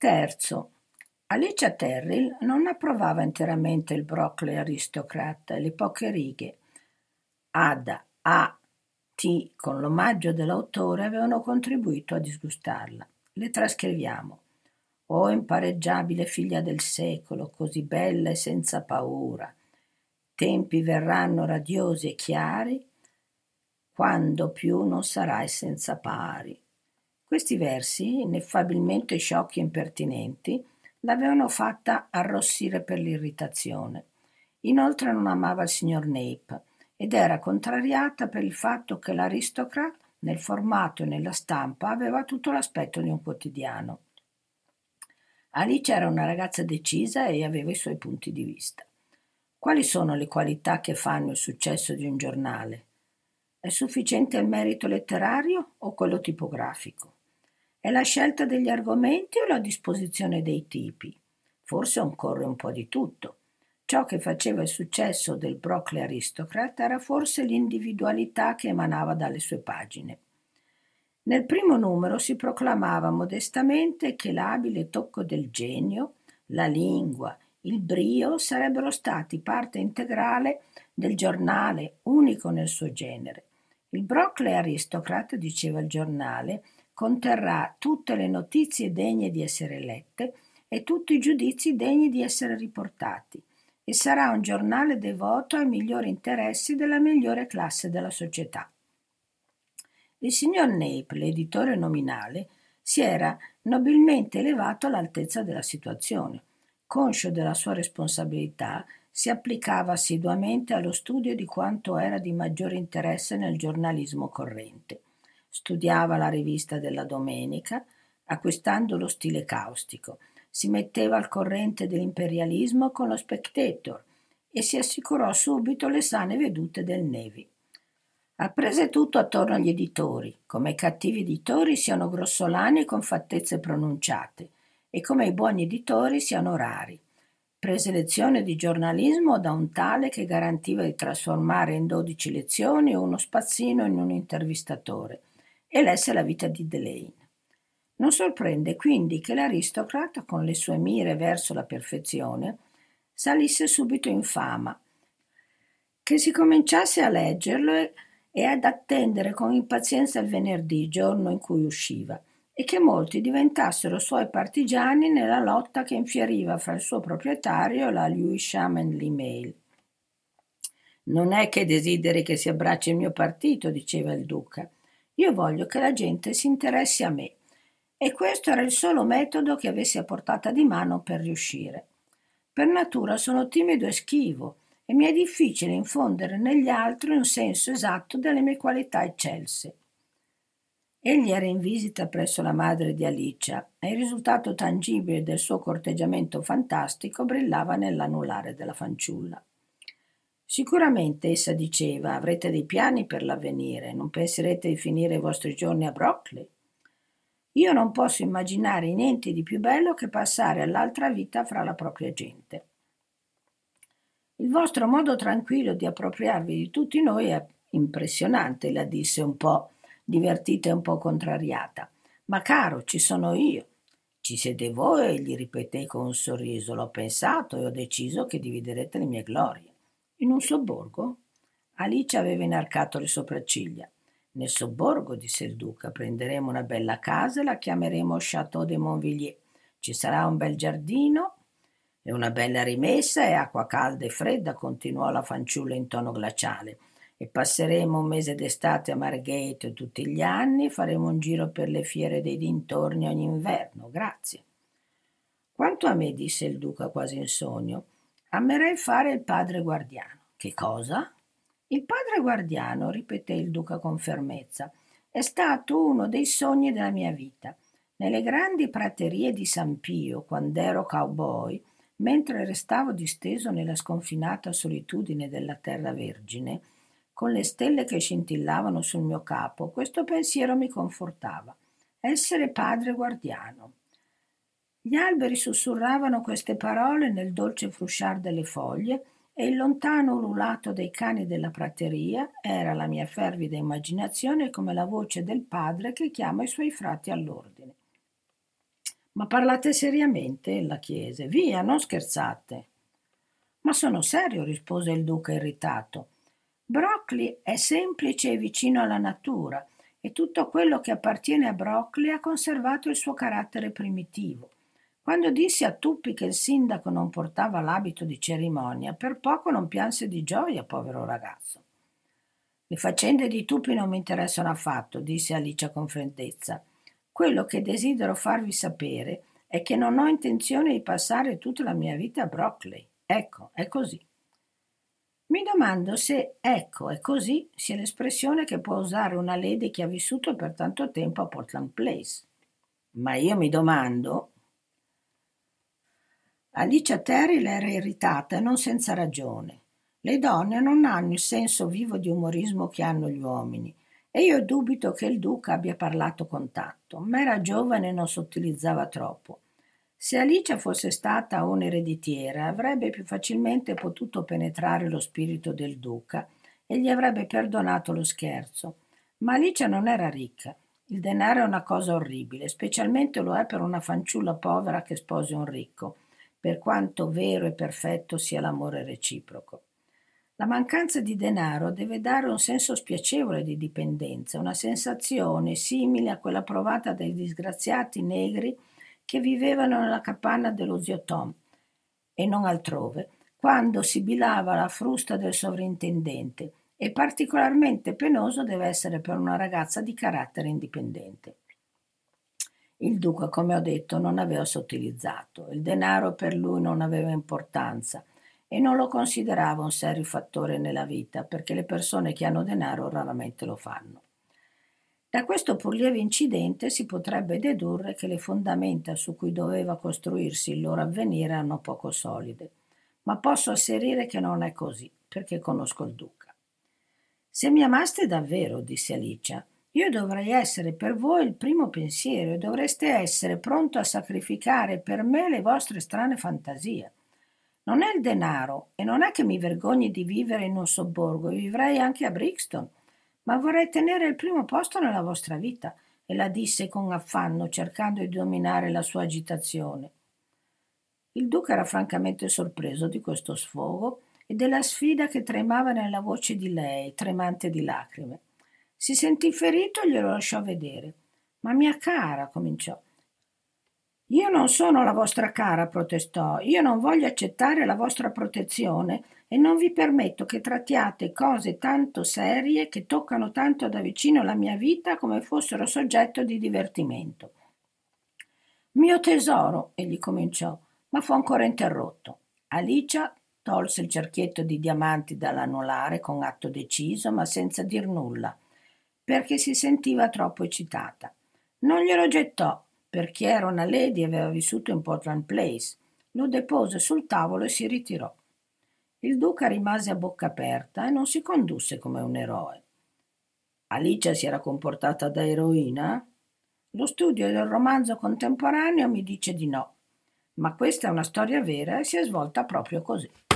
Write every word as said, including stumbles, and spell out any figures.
Terzo, Alicia Terrell non approvava interamente il Broccoli Aristocrat e le poche righe ad A. T. con l'omaggio dell'autore avevano contribuito a disgustarla. Le trascriviamo. O impareggiabile figlia del secolo, così bella e senza paura, tempi verranno radiosi e chiari, quando più non sarai senza pari. Questi versi, ineffabilmente sciocchi e impertinenti, l'avevano fatta arrossire per l'irritazione. Inoltre non amava il signor Nape ed era contrariata per il fatto che l'Aristocrat, nel formato e nella stampa, aveva tutto l'aspetto di un quotidiano. Alice era una ragazza decisa e aveva i suoi punti di vista. Quali sono le qualità che fanno il successo di un giornale? È sufficiente il merito letterario o quello tipografico? È la scelta degli argomenti o la disposizione dei tipi? Forse occorre un po' di tutto. Ciò che faceva il successo del Broccoli Aristocrat era forse l'individualità che emanava dalle sue pagine. Nel primo numero si proclamava modestamente che l'abile tocco del genio, la lingua, il brio sarebbero stati parte integrale del giornale, unico nel suo genere. Il Broccoli Aristocrat, diceva il giornale, conterrà tutte le notizie degne di essere lette e tutti i giudizi degni di essere riportati e sarà un giornale devoto ai migliori interessi della migliore classe della società. Il signor Nape, l'editore nominale, si era nobilmente elevato all'altezza della situazione. Conscio della sua responsabilità, si applicava assiduamente allo studio di quanto era di maggiore interesse nel giornalismo corrente. Studiava la rivista della domenica, acquistando lo stile caustico. Si metteva al corrente dell'imperialismo con lo Spectator e si assicurò subito le sane vedute del Navy. Apprese tutto attorno agli editori, come i cattivi editori siano grossolani e con fattezze pronunciate, e come i buoni editori siano rari. Prese lezione di giornalismo da un tale che garantiva di trasformare in dodici lezioni uno spazzino in un intervistatore, e lesse la vita di Delane. Non sorprende quindi che l'aristocrata, con le sue mire verso la perfezione, salisse subito in fama, che si cominciasse a leggerlo e e ad attendere con impazienza il venerdì, giorno in cui usciva, e che molti diventassero suoi partigiani nella lotta che infieriva fra il suo proprietario e la Lewisham and Lee Mail. Non è che desideri che si abbracci il mio partito, diceva il duca. Io voglio che la gente si interessi a me, e questo era il solo metodo che avessi a portata di mano per riuscire. Per natura sono timido e schivo, e mi è difficile infondere negli altri un senso esatto delle mie qualità eccelse. Egli era in visita presso la madre di Alicia e il risultato tangibile del suo corteggiamento fantastico brillava nell'anulare della fanciulla. Sicuramente, essa diceva, avrete dei piani per l'avvenire, non penserete di finire i vostri giorni a Broccoli? Io non posso immaginare niente di più bello che passare all'altra vita fra la propria gente. Il vostro modo tranquillo di appropriarvi di tutti noi è impressionante, la disse un po' divertita e un po' contrariata. Ma caro, ci sono io. Ci siete voi, gli ripeté con un sorriso. L'ho pensato e ho deciso che dividerete le mie glorie. In un sobborgo? Alice aveva inarcato le sopracciglia. Nel sobborgo, disse il duca, prenderemo una bella casa e la chiameremo Château de Monvilliers. Ci sarà un bel giardino e una bella rimessa e acqua calda e fredda, continuò la fanciulla in tono glaciale. E passeremo un mese d'estate a Margate tutti gli anni e faremo un giro per le fiere dei dintorni ogni inverno. Grazie. Quanto a me, disse il duca quasi in sogno, amerei fare il padre guardiano. Che cosa? Il padre guardiano, ripeté il duca con fermezza, è stato uno dei sogni della mia vita. Nelle grandi praterie di San Pio, quando ero cowboy, mentre restavo disteso nella sconfinata solitudine della terra vergine, con le stelle che scintillavano sul mio capo, questo pensiero mi confortava. Essere padre guardiano. Gli alberi sussurravano queste parole nel dolce frusciar delle foglie e il lontano ululato dei cani della prateria era la mia fervida immaginazione come la voce del padre che chiama i suoi frati all'ordine. Ma parlate seriamente? Ella chiese. Via, non scherzate. Ma sono serio, rispose il duca irritato. Broccoli è semplice e vicino alla natura e tutto quello che appartiene a Broccoli ha conservato il suo carattere primitivo. Quando dissi a Tuppi che il sindaco non portava l'abito di cerimonia, per poco non pianse di gioia, povero ragazzo. Le faccende di Tuppi non mi interessano affatto, disse Alicia con freddezza. Quello che desidero farvi sapere è che non ho intenzione di passare tutta la mia vita a Broccoli. Ecco, è così. Mi domando se ecco è così sia l'espressione che può usare una lady che ha vissuto per tanto tempo a Portland Place. Ma io mi domando... Alicia Terry era irritata e non senza ragione. Le donne non hanno il senso vivo di umorismo che hanno gli uomini e io dubito che il duca abbia parlato con tatto, ma era giovane e non sottilizzava troppo. Se Alicia fosse stata un'ereditiera, avrebbe più facilmente potuto penetrare lo spirito del duca e gli avrebbe perdonato lo scherzo. Ma Alicia non era ricca. Il denaro è una cosa orribile, specialmente lo è per una fanciulla povera che sposi un ricco, per quanto vero e perfetto sia l'amore reciproco. La mancanza di denaro deve dare un senso spiacevole di dipendenza, una sensazione simile a quella provata dai disgraziati negri che vivevano nella capanna dello zio Tom e non altrove, quando sibilava la frusta del sovrintendente, e particolarmente penoso deve essere per una ragazza di carattere indipendente. Il duca, come ho detto, non aveva sottilizzato. Il denaro per lui non aveva importanza e non lo considerava un serio fattore nella vita, perché le persone che hanno denaro raramente lo fanno. Da questo pur lieve incidente si potrebbe dedurre che le fondamenta su cui doveva costruirsi il loro avvenire erano poco solide, ma posso asserire che non è così, perché conosco il duca. Se mi amaste davvero, disse Alicia, io dovrei essere per voi il primo pensiero e dovreste essere pronto a sacrificare per me le vostre strane fantasie. Non è il denaro e non è che mi vergogni di vivere in un sobborgo, vivrei anche a Brixton, ma vorrei tenere il primo posto nella vostra vita, e la disse con affanno, cercando di dominare la sua agitazione. Il duca era francamente sorpreso di questo sfogo e della sfida che tremava nella voce di lei, tremante di lacrime. Si sentì ferito e glielo lasciò vedere. Ma mia cara, cominciò. Io non sono la vostra cara, protestò. Io non voglio accettare la vostra protezione e non vi permetto che trattiate cose tanto serie che toccano tanto da vicino la mia vita come fossero soggetto di divertimento. Mio tesoro, egli cominciò, ma fu ancora interrotto. Alicia tolse il cerchietto di diamanti dall'anulare con atto deciso, ma senza dir nulla, perché si sentiva troppo eccitata. Non glielo gettò, perché era una lady e aveva vissuto in Portland Place. Lo depose sul tavolo e si ritirò. Il duca rimase a bocca aperta e non si condusse come un eroe. Alicia si era comportata da eroina? Lo studio del romanzo contemporaneo mi dice di no, ma questa è una storia vera e si è svolta proprio così.